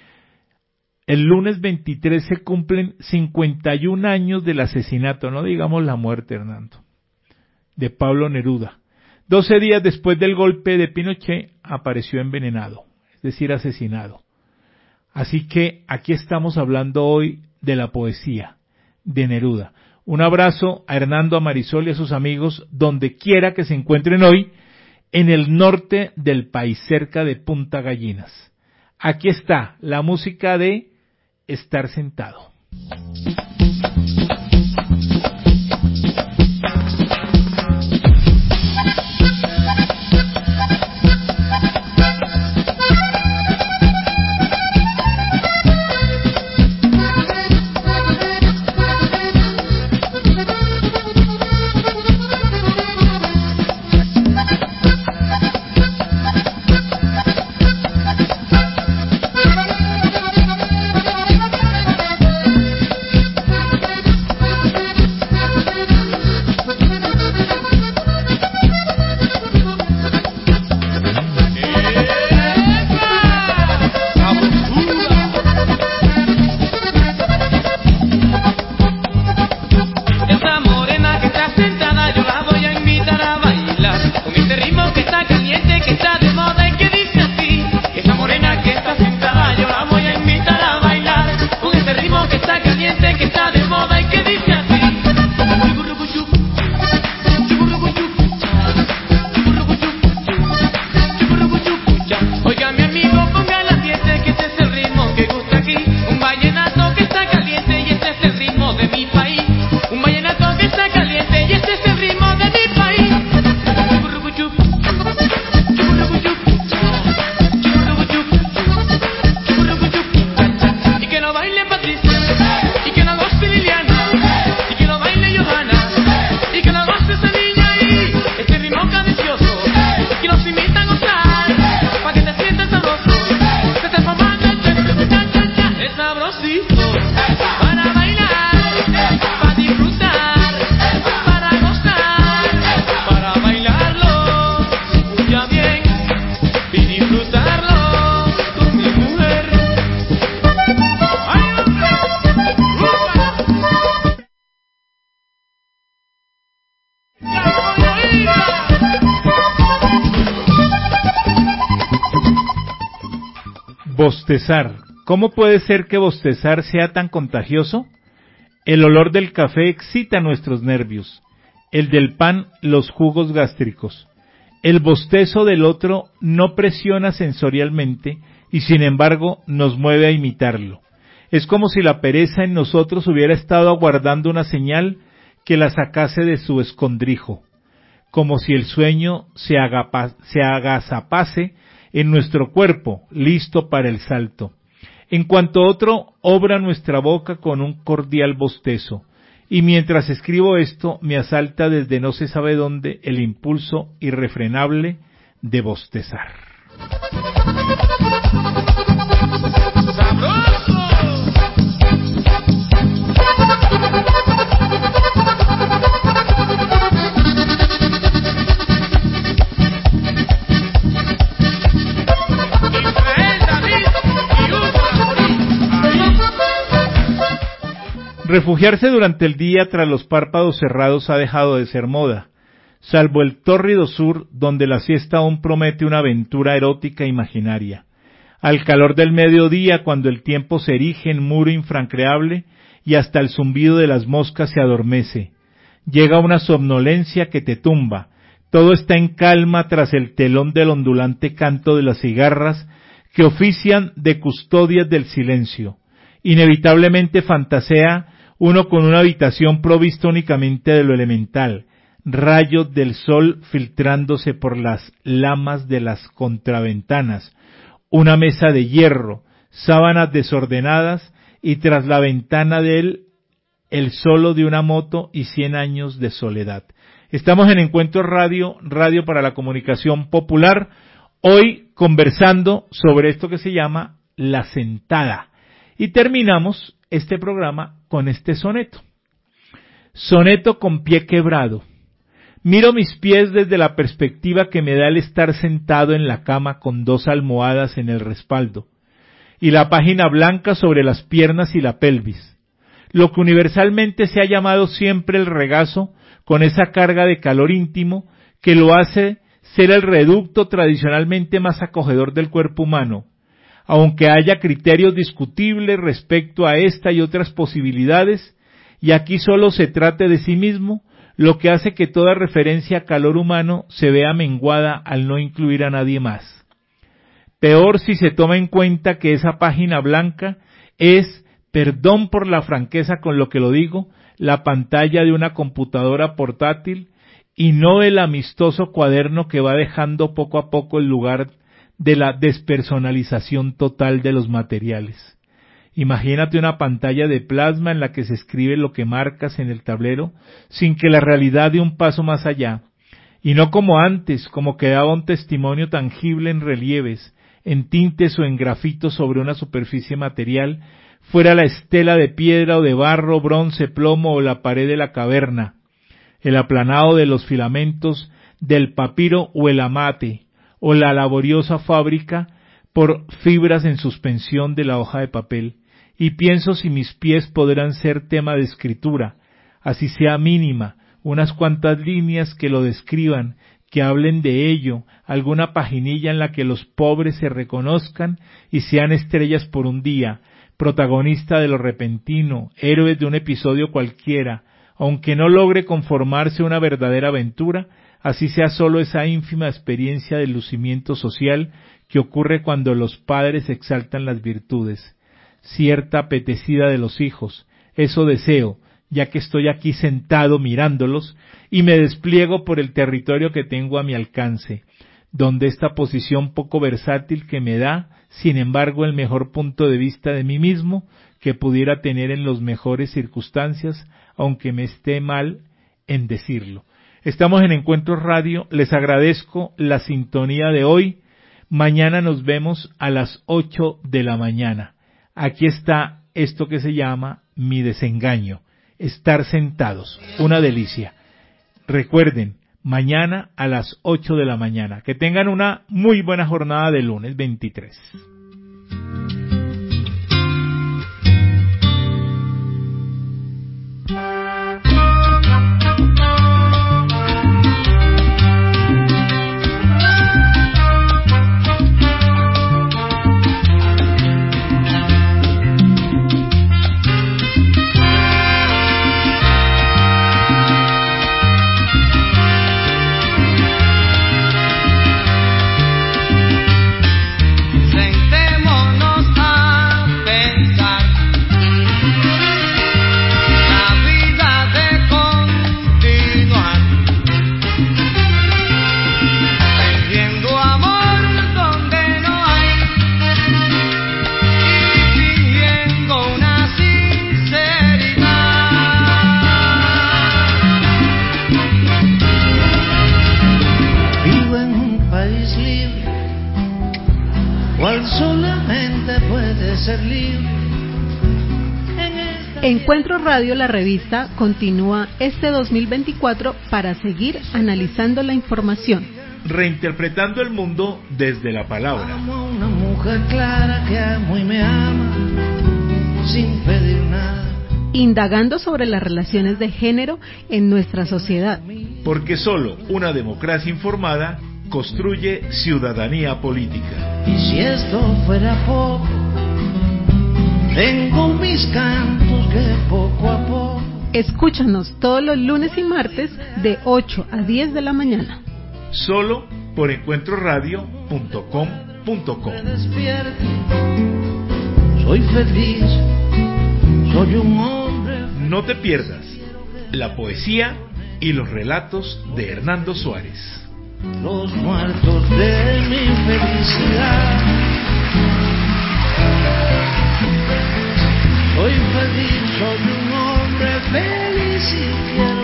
el lunes veintitrés se cumplen cincuenta y un años del asesinato, no digamos la muerte, Hernando, de Pablo Neruda. doce días después del golpe de Pinochet apareció envenenado, es decir, asesinado. Así que aquí estamos hablando hoy de la poesía de Neruda. Un abrazo a Hernando, a Marisol y a sus amigos, donde quiera que se encuentren hoy, en el norte del país, cerca de Punta Gallinas. Aquí está la música de Estar Sentado. para bailar, para disfrutar, para gozar, para bailarlo, escucha bien y disfrutarlo con mi mujer. ¡Ay, hombre! Bostezar. ¿Cómo puede ser que bostezar sea tan contagioso? El olor del café excita nuestros nervios, el del pan los jugos gástricos. El bostezo del otro no presiona sensorialmente y sin embargo nos mueve a imitarlo. Es como si la pereza en nosotros hubiera estado aguardando una señal que la sacase de su escondrijo, como si el sueño se, agapa, se agazapase en nuestro cuerpo, listo para el salto. En cuanto otro, obra nuestra boca con un cordial bostezo, y mientras escribo esto, me asalta desde no se sabe dónde el impulso irrefrenable de bostezar. Refugiarse durante el día tras los párpados cerrados ha dejado de ser moda, salvo el tórrido sur, donde la siesta aún promete una aventura erótica imaginaria. Al calor del mediodía, cuando el tiempo se erige en muro infranqueable y hasta el zumbido de las moscas se adormece, llega una somnolencia que te tumba. Todo está en calma tras el telón del ondulante canto de las cigarras que ofician de custodias del silencio. Inevitablemente fantasea uno con una habitación provista únicamente de lo elemental, rayos del sol filtrándose por las lamas de las contraventanas, una mesa de hierro, sábanas desordenadas y tras la ventana de él el solo de una moto y cien años de soledad. Estamos en Encuentro Radio, Radio para la Comunicación Popular, hoy conversando sobre esto que se llama la sentada. Y terminamos este programa con este soneto. Soneto con pie quebrado. Miro mis pies desde la perspectiva que me da el estar sentado en la cama con dos almohadas en el respaldo y la página blanca sobre las piernas y la pelvis. Lo que universalmente se ha llamado siempre el regazo, con esa carga de calor íntimo que lo hace ser el reducto tradicionalmente más acogedor del cuerpo humano. Aunque haya criterios discutibles respecto a esta y otras posibilidades, y aquí solo se trate de sí mismo, lo que hace que toda referencia a calor humano se vea menguada al no incluir a nadie más. Peor si se toma en cuenta que esa página blanca es, perdón por la franqueza con lo que lo digo, la pantalla de una computadora portátil y no el amistoso cuaderno que va dejando poco a poco el lugar de la despersonalización total de los materiales. Imagínate una pantalla de plasma en la que se escribe lo que marcas en el tablero sin que la realidad dé un paso más allá, y no como antes, como quedaba un testimonio tangible en relieves, en tintes o en grafitos sobre una superficie material, fuera la estela de piedra o de barro, bronce, plomo o la pared de la caverna, el aplanado de los filamentos del papiro o el amate, o la laboriosa fábrica por fibras en suspensión de la hoja de papel, y pienso si mis pies podrán ser tema de escritura, así sea mínima, unas cuantas líneas que lo describan, que hablen de ello, alguna paginilla en la que los pobres se reconozcan y sean estrellas por un día, protagonista de lo repentino, héroes de un episodio cualquiera, aunque no logre conformarse una verdadera aventura, así sea solo esa ínfima experiencia de lucimiento social que ocurre cuando los padres exaltan las virtudes. Cierta apetecida de los hijos, eso deseo, ya que estoy aquí sentado mirándolos y me despliego por el territorio que tengo a mi alcance, donde esta posición poco versátil que me da, sin embargo, el mejor punto de vista de mí mismo que pudiera tener en las mejores circunstancias, aunque me esté mal en decirlo. Estamos en Encuentros Radio, les agradezco la sintonía de hoy. Mañana nos vemos a las ocho de la mañana. Aquí está esto que se llama Mi Desengaño. Estar sentados, una delicia. Recuerden, mañana a las ocho de la mañana. Que tengan una muy buena jornada de lunes veintitrés. Encuentro Radio, la revista, continúa este dos mil veinticuatro para seguir analizando la información. Reinterpretando el mundo desde la palabra. Amo a una mujer clara que amo y me ama sin pedir nada. Indagando sobre las relaciones de género en nuestra sociedad. Porque solo una democracia informada construye ciudadanía política. Y si esto fuera poco, tengo mis cantos que poco a poco. Escúchanos todos los lunes y martes de ocho a diez de la mañana. Solo por encuentro radio punto com punto co. Soy feliz, soy un hombre. No te pierdas la poesía y los relatos de Hernando Suárez. Los muertos de mi felicidad. Soy feliz, soy un hombre feliz y quiero